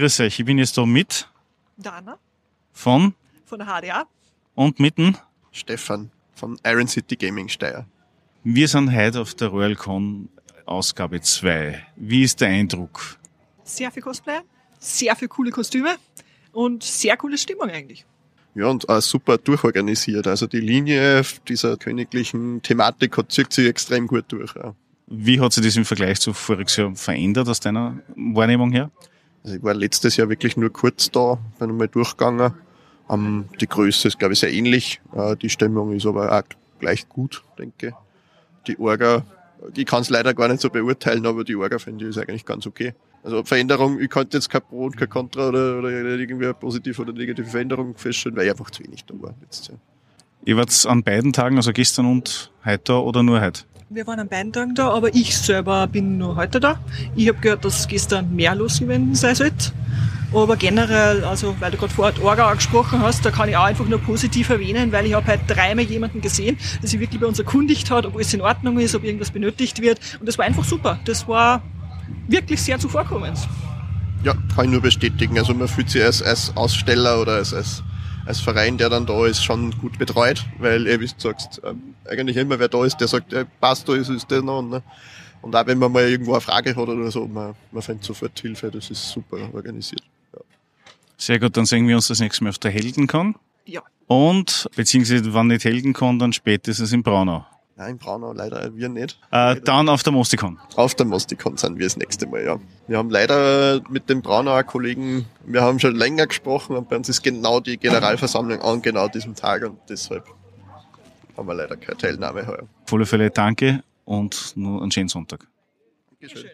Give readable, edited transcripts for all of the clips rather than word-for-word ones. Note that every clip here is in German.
grüß euch. Ich bin jetzt da mit Dana von der HDA. und mitten. Stefan von Iron City Gaming Steyr. Wir sind heute auf der RoyalCon Ausgabe 2. Wie ist der Eindruck? Sehr viel Cosplay, sehr viel coole Kostüme und sehr coole Stimmung eigentlich. Ja, und auch super durchorganisiert. Also die Linie dieser königlichen Thematik zieht sich extrem gut durch. Ja. Wie hat sich das im Vergleich zu voriges Jahr verändert aus deiner Wahrnehmung her? Also ich war letztes Jahr wirklich nur kurz da, bin einmal durchgegangen. Die Größe ist, glaube ich, sehr ähnlich. Die Stimmung ist aber auch gleich gut, denke ich. Die Orga, ich kann es leider gar nicht so beurteilen, aber die Orga finde ich ist eigentlich ganz okay. Also Veränderung, ich konnte jetzt kein Pro und kein Contra oder irgendwie eine positive oder negative Veränderung feststellen, weil ich einfach zu wenig da war letztes Jahr. Ihr wart an beiden Tagen, also gestern und heute da oder nur heute? Wir waren an beiden Tagen da, aber ich selber bin nur heute da. Ich habe gehört, dass gestern mehr los gewesen sein sollte. Aber generell, also weil du gerade vorher Orga angesprochen hast, da kann ich auch einfach nur positiv erwähnen, weil ich habe heute dreimal jemanden gesehen, der sich wirklich bei uns erkundigt hat, ob alles in Ordnung ist, ob irgendwas benötigt wird. Und das war einfach super. Das war wirklich sehr zuvorkommend. Ja, kann ich nur bestätigen. Also man fühlt sich als Aussteller oder als Verein, der dann da ist, schon gut betreut, weil, wie du sagst, eigentlich immer wer da ist, der sagt, passt, da ist der noch. Ne? Und auch wenn man mal irgendwo eine Frage hat oder so, man findet sofort Hilfe, das ist super organisiert. Ja. Sehr gut, dann sehen wir uns das nächste Mal auf der HeldenCon. Ja. Und, beziehungsweise, wenn nicht HeldenCon, dann spätestens in Braunau. Nein, in Braunau leider wir nicht. Dann auf der Mostikon. Auf der Mostikon sind wir das nächste Mal, ja. Wir haben leider mit dem Braunauer Kollegen, wir haben schon länger gesprochen und bei uns ist genau die Generalversammlung an genau diesem Tag und deshalb haben wir leider keine Teilnahme heuer. Auf alle Fälle danke und nur einen schönen Sonntag. Dankeschön.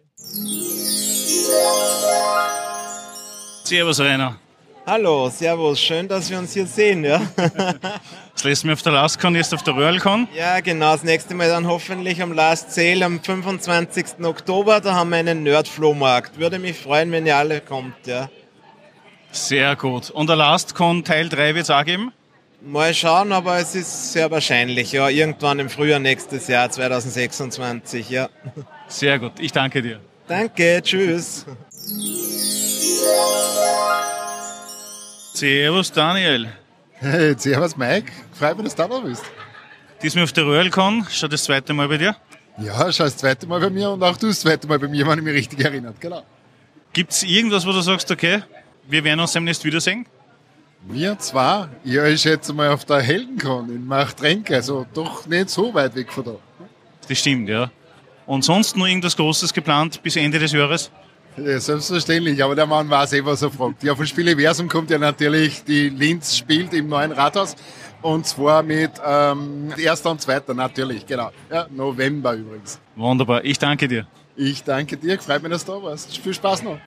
Servus, Rainer. Hallo, servus, schön, dass wir uns hier sehen, ja. Das letzte Mal auf der LastCon, jetzt auf der RoyalCon. Ja, genau, das nächste Mal dann hoffentlich am Last Sale am 25. Oktober, da haben wir einen Nerd-Flohmarkt. Würde mich freuen, wenn ihr alle kommt, ja. Sehr gut. Und der LastCon Teil 3 wird es auch geben? Mal schauen, aber es ist sehr wahrscheinlich, ja, irgendwann im Frühjahr nächstes Jahr, 2026, ja. Sehr gut, ich danke dir. Danke, tschüss. Servus, Daniel. Hey, servus Mike, freut mich, dass du da bist. Diesmal auf der RoyalCon, schon das zweite Mal bei dir. Ja, schon das zweite Mal bei mir und auch du das zweite Mal bei mir, wenn ich mich richtig erinnert, genau. Gibt's irgendwas, wo du sagst, okay, wir werden uns demnächst wiedersehen? Wir zwar, ja, ich schätze mal auf der HeldenCon in Machtrenk, also doch nicht so weit weg von da. Das stimmt, ja. Und sonst noch irgendwas Großes geplant bis Ende des Jahres? Ja, selbstverständlich, aber der Mann weiß was er fragt. Ja, vom Spieleversum kommt ja natürlich, die Linz spielt im neuen Rathaus und zwar mit 1. und 2. natürlich, genau. Ja, November übrigens. Wunderbar, ich danke dir. Ich danke dir, freut mich, dass du da warst. Viel Spaß noch.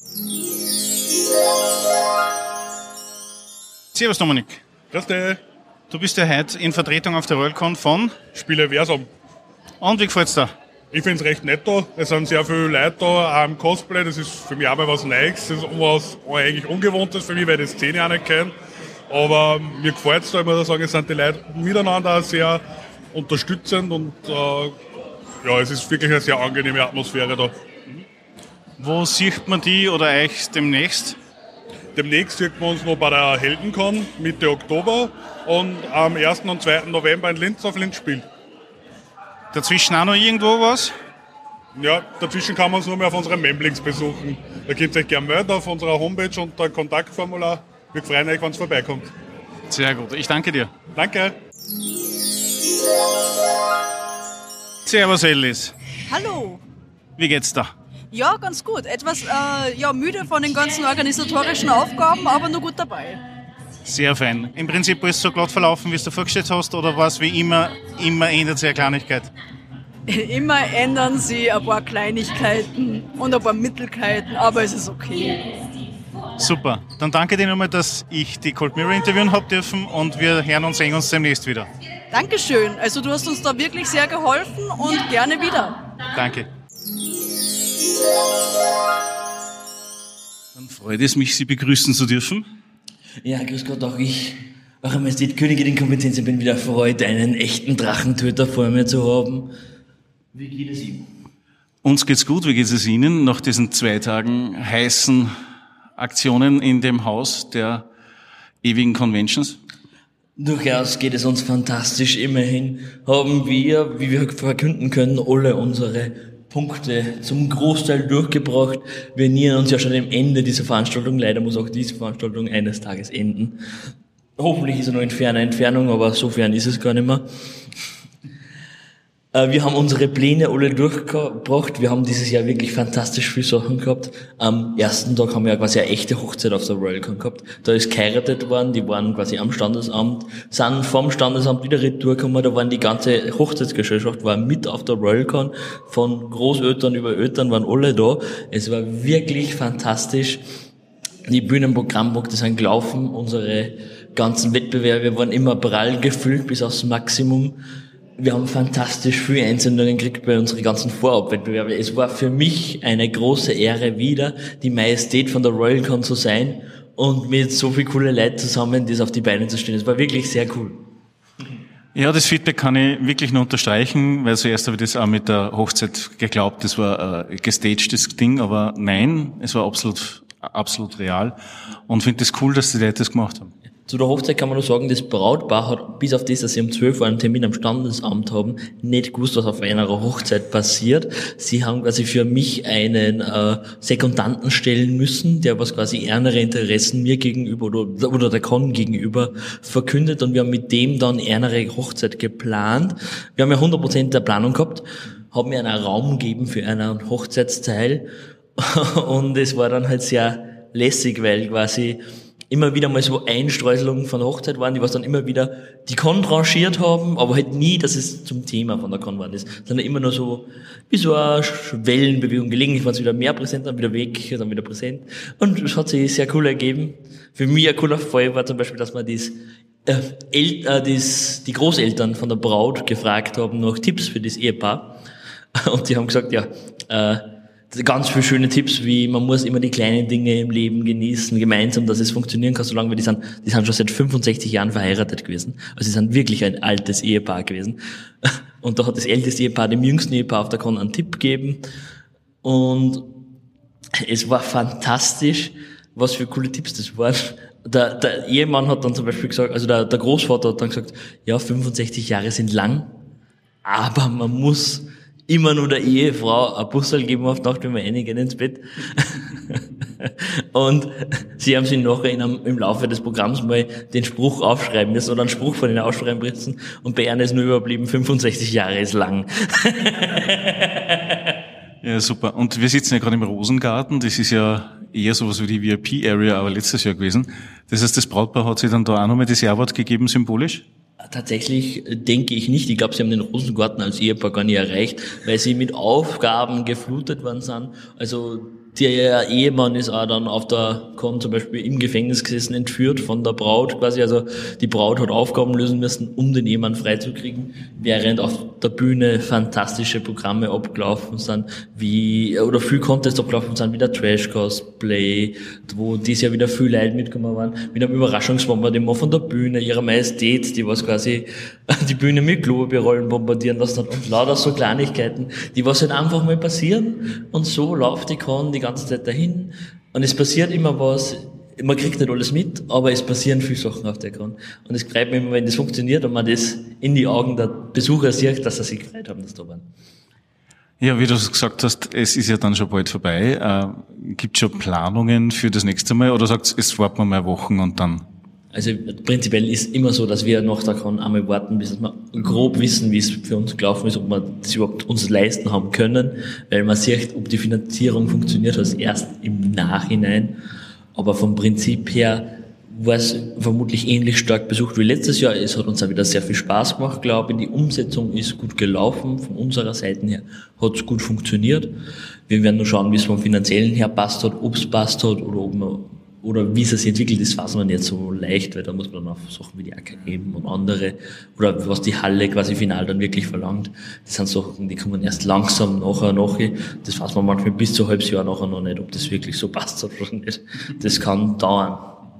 Servus, Dominik. Grüß dich. Du bist ja heute in Vertretung auf der RoyalCon von. Spieleversum. Und wie gefällt's dir? Ich finde es recht nett da. Es sind sehr viele Leute da, auch im Cosplay. Das ist für mich auch mal was Neues. Das ist was eigentlich Ungewohntes für mich, weil ich die Szene auch nicht kenne. Aber mir gefällt es da, ich muss sagen, es sind die Leute miteinander auch sehr unterstützend und ja, es ist wirklich eine sehr angenehme Atmosphäre da. Wo sieht man die oder euch demnächst? Demnächst sieht man uns noch bei der HeldenCon Mitte Oktober und am 1. und 2. November in Linz auf Linz spielt. Dazwischen auch noch irgendwo was? Ja, dazwischen kann man uns nur mehr auf unseren Memlinks besuchen. Da könnt ihr euch gerne melden auf unserer Homepage unter Kontaktformular. Wir freuen euch, wenn es vorbeikommt. Sehr gut, ich danke dir. Danke. Servus, Ellis. Hallo. Wie geht's da? Ja, ganz gut. Etwas müde von den ganzen organisatorischen Aufgaben, aber nur gut dabei. Sehr fein. Im Prinzip ist es so glatt verlaufen, wie es du vorgestellt hast, oder war es wie immer ändert sich eine Kleinigkeit? Immer ändern sie ein paar Kleinigkeiten und ein paar Mittelkeiten, aber es ist okay. Super. Dann danke dir nochmal, dass ich die Cold Mirror interviewen habe dürfen und wir hören und sehen uns demnächst wieder. Dankeschön. Also du hast uns da wirklich sehr geholfen und gerne wieder. Danke. Dann freut es mich, Sie begrüßen zu dürfen. Ja, grüß Gott, auch ich. Eure Majestät, Königin in Kompetenz, ich bin wieder erfreut, einen echten Drachentöter vor mir zu haben. Wie geht es Ihnen? Uns geht's gut, wie geht es Ihnen nach diesen 2 Tagen heißen Aktionen in dem Haus der ewigen Conventions? Durchaus geht es uns fantastisch. Immerhin haben wir, wie wir verkünden können, alle unsere Punkte zum Großteil durchgebracht. Wir nähern uns ja schon dem Ende dieser Veranstaltung. Leider muss auch diese Veranstaltung eines Tages enden. Hoffentlich ist er noch in ferner Entfernung, aber so fern ist es gar nicht mehr. Wir haben unsere Pläne alle durchgebracht. Wir haben dieses Jahr wirklich fantastisch viele Sachen gehabt. Am ersten Tag haben wir ja quasi eine echte Hochzeit auf der RoyalCon gehabt. Da ist geheiratet worden, die waren quasi am Standesamt, sind vom Standesamt wieder retour gekommen. Da waren die ganze Hochzeitsgesellschaft war mit auf der RoyalCon. Von Großeltern über Eltern waren alle da. Es war wirklich fantastisch. Die Bühnenprogrammpunkte sind gelaufen. Unsere ganzen Wettbewerbe waren immer prall gefüllt bis aufs Maximum. Wir haben fantastisch viele Einsendungen gekriegt bei unseren ganzen Vorabwettbewerben. Es war für mich eine große Ehre, wieder die Majestät von der RoyalCon zu sein und mit so viel coole Leuten zusammen das auf die Beine zu stehen. Es war wirklich sehr cool. Ja, das Feedback kann ich wirklich nur unterstreichen, weil zuerst habe ich das auch mit der Hochzeit geglaubt, das war ein gestagtes Ding, aber nein, es war absolut real und finde es cool, dass die Leute das gemacht haben. Zu der Hochzeit kann man nur sagen, das Brautpaar hat, bis auf das, dass sie um 12 Uhr einen Termin am Standesamt haben, nicht gewusst, was auf einer Hochzeit passiert. Sie haben quasi für mich einen Sekundanten stellen müssen, der was quasi ernere Interessen mir gegenüber oder der Con gegenüber verkündet, und wir haben mit dem dann ernere Hochzeit geplant. Wir haben ja 100% der Planung gehabt, haben mir einen Raum gegeben für einen Hochzeitsteil und es war dann halt sehr lässig, weil quasi immer wieder mal so Einstreuselungen von der Hochzeit waren, die was dann immer wieder die Con tranchiert haben, aber halt nie, dass es zum Thema von der Con war, sondern immer nur so wie so eine Wellenbewegung. Gelegentlich waren es wieder mehr präsent, dann wieder weg, dann wieder präsent. Und es hat sich sehr cool ergeben. Für mich ein cooler Fall war zum Beispiel, dass wir die Großeltern von der Braut gefragt haben nach Tipps für das Ehepaar. Und die haben gesagt, ja, ganz viele schöne Tipps, wie man muss immer die kleinen Dinge im Leben genießen, gemeinsam, dass es funktionieren kann, solange wir die sind schon seit 65 Jahren verheiratet gewesen. Also sie sind wirklich ein altes Ehepaar gewesen. Und da hat das älteste Ehepaar dem jüngsten Ehepaar auf der Con einen Tipp gegeben. Und es war fantastisch, was für coole Tipps das waren. Der Ehemann hat dann zum Beispiel gesagt, also der Großvater hat dann gesagt, ja, 65 Jahre sind lang, aber man muss immer nur der Ehefrau ein Bussel geben auf Nacht, wenn wir reingehen ins Bett. Und sie haben sich nachher im Laufe des Programms mal den Spruch aufschreiben müssen oder einen Spruch von ihnen aufschreiben müssen, und bei ihnen ist nur überblieben, 65 Jahre ist lang. Ja, super. Und wir sitzen ja gerade im Rosengarten, das ist ja eher sowas wie die VIP-Area, aber letztes Jahr gewesen. Das heißt, das Brautpaar hat sich dann da auch nochmal das Ja-Wort gegeben, symbolisch? Tatsächlich denke ich nicht. Ich glaube, sie haben den Rosengarten als Ehepaar gar nicht erreicht, weil sie mit Aufgaben geflutet worden sind. Also der Ehemann ist auch dann auf der Con zum Beispiel im Gefängnis gesessen, entführt von der Braut quasi. Also die Braut hat Aufgaben lösen müssen, um den Ehemann freizukriegen, während auf der Bühne fantastische Programme abgelaufen sind, oder viel Contests abgelaufen sind, wie der Trash-Cosplay, wo dieses Jahr wieder viel Leute mitgekommen waren, mit einem Überraschungsbombardement von der Bühne, ihrer Majestät, die was quasi die Bühne mit Klobebierrollen bombardieren lassen hat, und lauter so Kleinigkeiten, die was halt einfach mal passieren, und so läuft die Con die ganze Zeit dahin, und es passiert immer was. Man kriegt nicht alles mit, aber es passieren viele Sachen auf der Con. Und es freut mich immer, wenn das funktioniert und man das in die Augen der Besucher sieht, dass sie sich gefreut haben, dass da waren. Ja, wie du gesagt hast, es ist ja dann schon bald vorbei. Gibt es schon Planungen für das nächste Mal, oder sagt es warten wir mal Wochen und dann? Also prinzipiell ist immer so, dass wir nach der Con einmal warten, bis wir grob wissen, wie es für uns gelaufen ist, ob wir das überhaupt uns leisten haben können, weil man sieht, ob die Finanzierung funktioniert hat, erst im Nachhinein. Aber vom Prinzip her war es vermutlich ähnlich stark besucht wie letztes Jahr. Es hat uns auch wieder sehr viel Spaß gemacht, glaube ich. Die Umsetzung ist gut gelaufen. Von unserer Seite her hat es gut funktioniert. Wir werden nur schauen, wie es vom Finanziellen her passt hat, ob es passt hat oder wie es sich entwickelt, das weiß man nicht so leicht, weil da muss man dann auf Sachen wie die AKM und andere, oder was die Halle quasi final dann wirklich verlangt. Das sind Sachen, die kommen erst langsam nachher. Das weiß man manchmal bis zu ein halbes Jahr nachher noch nicht, ob das wirklich so passt oder nicht. Das kann dauern.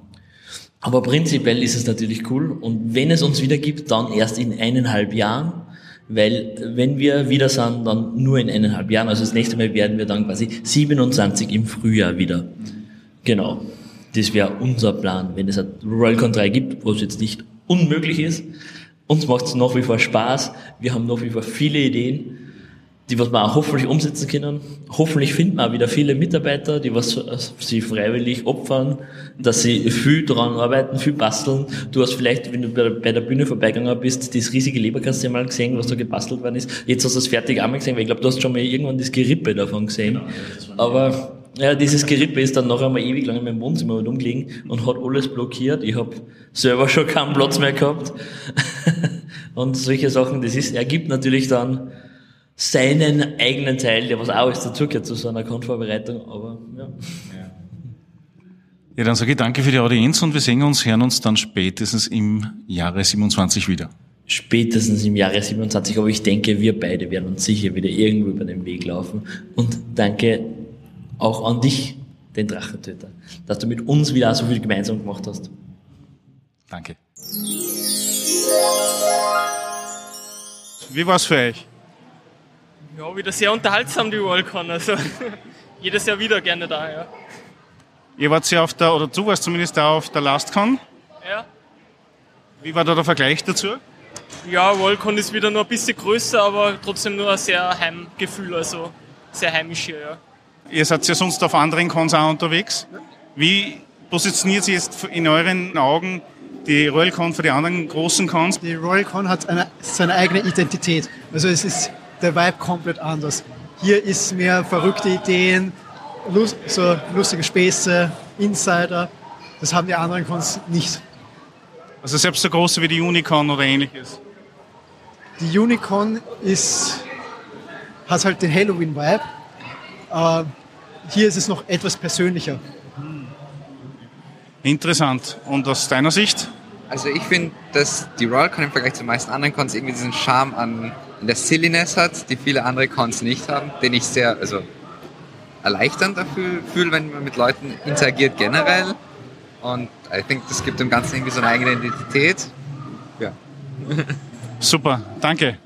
Aber prinzipiell ist es natürlich cool, und wenn es uns wieder gibt, dann erst in 1,5 Jahren, weil wenn wir wieder sind, dann nur in 1,5 Jahren. Also das nächste Mal werden wir dann quasi 27 im Frühjahr wieder Genau. Das wäre unser Plan, wenn es ein Royalcon 3 gibt, was jetzt nicht unmöglich ist. Uns macht es nach wie vor Spaß. Wir haben nach wie vor viele Ideen, die was wir auch hoffentlich umsetzen können. Hoffentlich finden wir auch wieder viele Mitarbeiter, die was sie freiwillig opfern, dass sie viel daran arbeiten, viel basteln. Du hast vielleicht, wenn du bei der Bühne vorbeigegangen bist, das riesige Leberkäse mal gesehen, was da gebastelt worden ist. Jetzt hast du es fertig einmal gesehen, weil ich glaube, du hast schon mal irgendwann das Gerippe davon gesehen. Aber ja, dieses Gerippe ist dann noch einmal ewig lang in meinem Wohnzimmer rumgelegen und hat alles blockiert. Ich habe selber schon keinen Platz mehr gehabt. Und solche Sachen, ergibt natürlich dann seinen eigenen Teil, der was auch alles dazugehört zu so einer Con-Vorbereitung, aber ja. Ja, dann sage ich danke für die Audienz und wir hören uns dann spätestens im Jahre 27 wieder. Spätestens im Jahre 27, aber ich denke, wir beide werden uns sicher wieder irgendwo über den Weg laufen. Und danke auch an dich, den Drachentöter, dass du mit uns wieder so viel gemeinsam gemacht hast. Danke. Wie war's für euch? Ja, wieder sehr unterhaltsam, die Worldcon. Also jedes Jahr wieder gerne da, ja. Ihr wart ja du warst zumindest auch auf der LastCon. Ja. Wie war da der Vergleich dazu? Ja, Worldcon ist wieder nur ein bisschen größer, aber trotzdem nur ein sehr Heimgefühl, also sehr heimisch hier, ja. Ihr seid ja sonst auf anderen Cons auch unterwegs. Wie positioniert sich jetzt in euren Augen die RoyalCon für die anderen großen Cons? Die RoyalCon hat seine eigene Identität. Also es ist der Vibe komplett anders. Hier ist mehr verrückte Ideen, so lustige Späße, Insider. Das haben die anderen Cons nicht. Also selbst so groß wie die Unicon oder ähnliches? Die Unicon hat halt den Halloween-Vibe. Hier ist es noch etwas persönlicher. Interessant. Und aus deiner Sicht? Also ich finde, dass die RoyalCon im Vergleich zu den meisten anderen Cons irgendwie diesen Charme an der Silliness hat, die viele andere Cons nicht haben, den ich sehr erleichternd dafür fühle, wenn man mit Leuten interagiert generell. Und ich denke, das gibt dem Ganzen irgendwie so eine eigene Identität. Ja. Super, danke.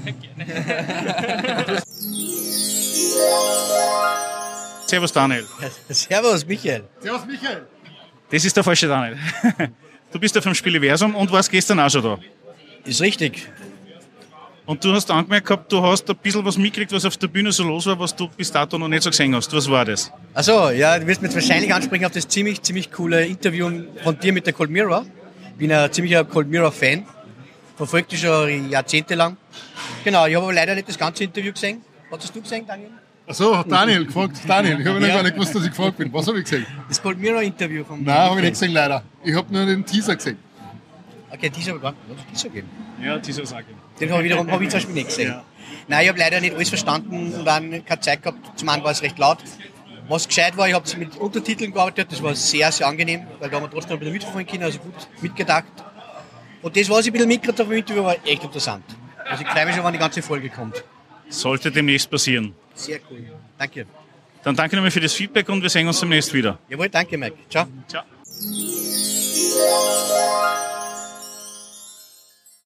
Servus Daniel. Servus Michael. Servus Michael. Das ist der falsche Daniel. Du bist ja vom Spieleversum und warst gestern auch schon da. Ist richtig. Und du hast angemerkt gehabt, du hast ein bisschen was mitgekriegt, was auf der Bühne so los war, was du bis dato noch nicht so gesehen hast. Was war das? Achso, ja, du wirst mich jetzt wahrscheinlich ansprechen auf das ziemlich coole Interview von dir mit der Cold Mirror. Ich bin ein ziemlicher Cold Mirror-Fan. Verfolgt die schon jahrzehntelang. Genau, ich habe aber leider nicht das ganze Interview gesehen. Hast du gesehen, Daniel? Achso, Daniel, gefragt. Daniel, ich habe noch gar nicht gewusst, dass ich gefragt bin. Was habe ich gesehen? Das Cold Mirror-Interview von Nein, habe ich nicht gesehen, leider. Ich habe nur den Teaser gesehen. Okay, Teaser habe ich gar nicht. Teaser geben? Ja, Teaser sage ich. Den habe ich zum Beispiel nicht gesehen. Ja. Nein, ich habe leider nicht alles verstanden und dann keine Zeit gehabt. Zum einen war es recht laut. Was gescheit war, ich habe mit Untertiteln gearbeitet, das war sehr, sehr angenehm, weil da haben wir trotzdem ein bisschen mitverfolgen können, also gut mitgedacht. Und das, was ich ein bisschen mitgekriegt habe im Interview, war echt interessant. Also ich freue mich schon, wann die ganze Folge kommt. Sollte demnächst passieren. Sehr cool. Danke. Dann danke nochmal für das Feedback und wir sehen uns demnächst wieder. Jawohl, danke Mike. Ciao. Ciao.